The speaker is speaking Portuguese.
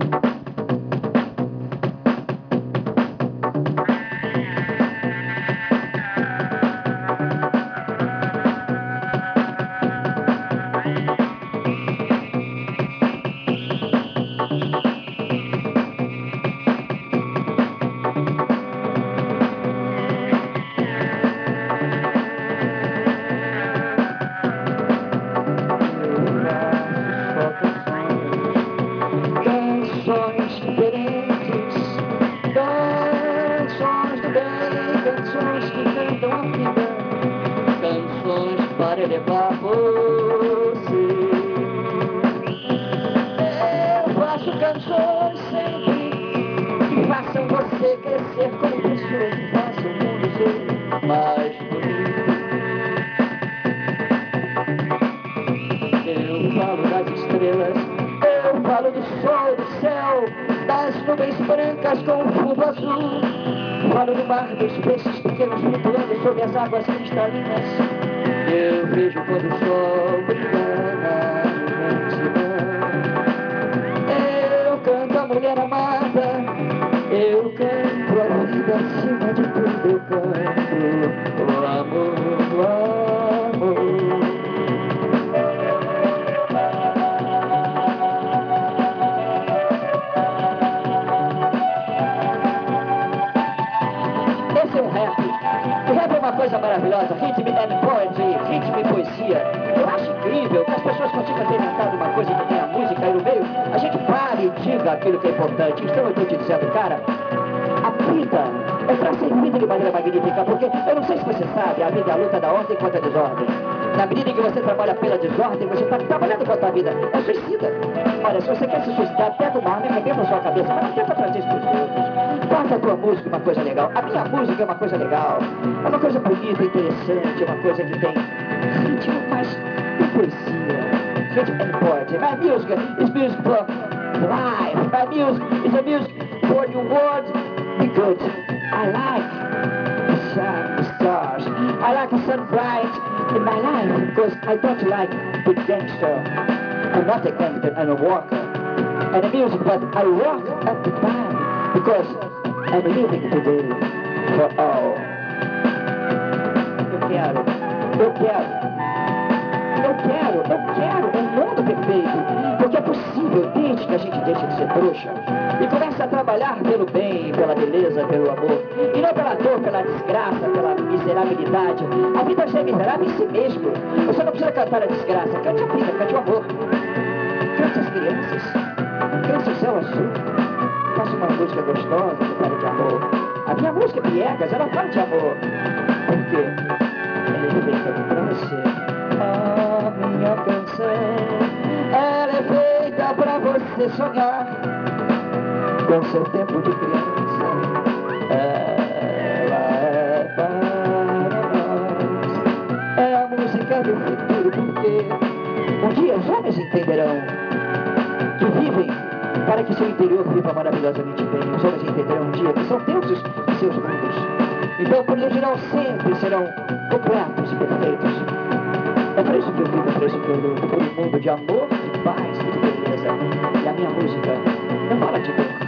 Canções diferentes, canções do bem, canções que cantam a vida, canções para elevar você. Eu faço canções sempre que façam você crescer como pessoa, que façam o mundo ser mais bonito. Eu falo das estrelas, eu falo do sol, do céu, das nuvens brancas com o fundo azul. Falo do mar, dos peixes pequenos flutuando sobre as águas cristalinas. Eu vejo o pôr do sol brilhando na imensidão. Eu canto a mulher amada, eu canto a vida acima de tudo. Eu canto o amor, o amor. Esse é o rap. O rap é uma coisa maravilhosa. Ritmo and poetry, ritmo e poesia. Eu acho incrível que as pessoas consigam ter inventado uma coisa que tem a música e no meio a gente pare e diga aquilo que é importante. Então eu estou te dizendo, cara, a vida é para ser vivida de maneira magnífica, porque eu não sei se você sabe, a vida é a luta da ordem contra a desordem. Na medida em que você trabalha pela desordem, você está trabalhando contra a vida. É suicida. Olha, se você quer se suicidar, pega uma arma e arrebenta a sua cabeça, mas não tenta trazer isso para os outros. Toca a tua música, uma coisa legal. A minha música é uma coisa legal. É uma coisa bonita, interessante, uma coisa que tem ritmo, mas tem poesia. Rhythm and poetry. My music is music for life. My music is a music for your world. Be good. I like the sun, the stars. I like the sun bright in my life because I don't like the gangster. I'm not a gangster, I'm a walker. And the music, but I walk at the time because I'm living today for all. Eu quero um mundo perfeito, porque é possível desde que a gente deixe de ser trouxa e comece a trabalhar pelo bem, pela beleza, pelo amor, e não pela dor, pela desgraça, pela miserabilidade. A vida já é miserável em si mesmo. Você não precisa cantar a desgraça, cante a vida, cante o amor, cante as crianças, cante o céu azul, faça uma música gostosa que fale de amor. A minha música é piegas, ela fala de amor, porque ela é feita pra você. A minha canção, ela é feita pra você sonhar com seu tempo de criança. Ela é para nós, é a música do futuro, porque um dia os homens entenderão que vivem para que seu interior viva maravilhosamente bem. Os homens entenderão um dia que são deuses de seus mundos. Então, por geral, sempre serão completos e perfeitos. É por isso que eu vivo, é por isso que eu luto, por um mundo de amor, de paz e de beleza. E a minha música não fala de dor.